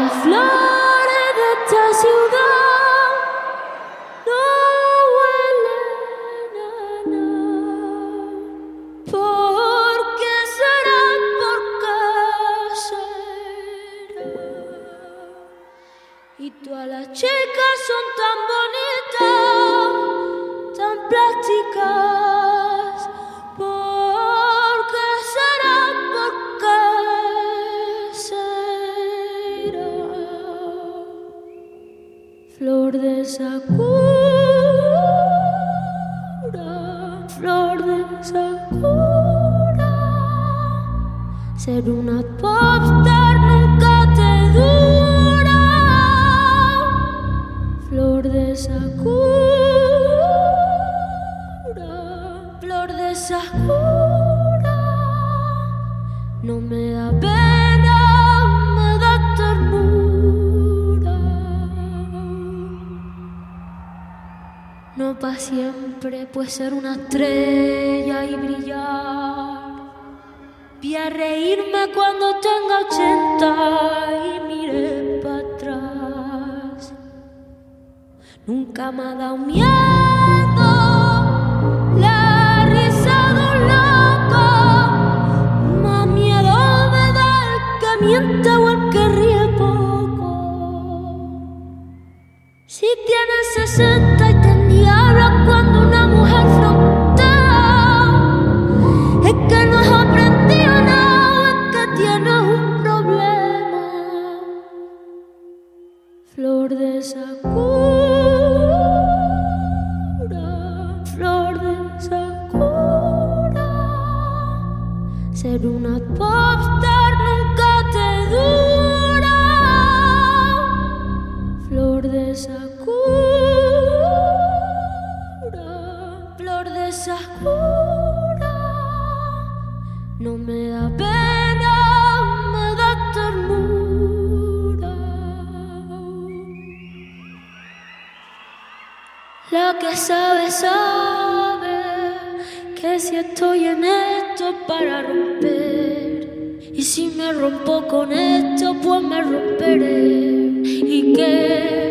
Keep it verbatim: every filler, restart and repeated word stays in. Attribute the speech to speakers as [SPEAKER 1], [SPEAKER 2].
[SPEAKER 1] las flores de esta ciudad no huelen a nada. ¿Por qué será? ¿Por qué será? Y todas las chicas son tan bonitas, tan plásticas. ¿Por qué será? ¿Por qué será? Flor de Sakura, flor de Sakura. Ser una popstar nunca te dura. Flor de Sakura, flor de Sakura. No me da pena, me da ternura. No pa' siempre, pues ser una estrella y brillar. Vi a reírme cuando tenga ochenta y miré para atrás. Nunca me ha dado miedo la risa de un loco. Más miedo me da el que miente o el que ríe poco. Si tienes sesenta y te endiablas cuando una mujer frontea, es que no has aprendido nada, es que tienes un problema. Flor de Sakura, flor de Sakura. Ser una popstar nunca te dura. Flor de Sakura, flor de Sakura. No me da pena, me da ternura. La que sabe, sabe que si estoy en esto es para romper. Y si me rompo con esto, pues me romperé. ¿Y qué?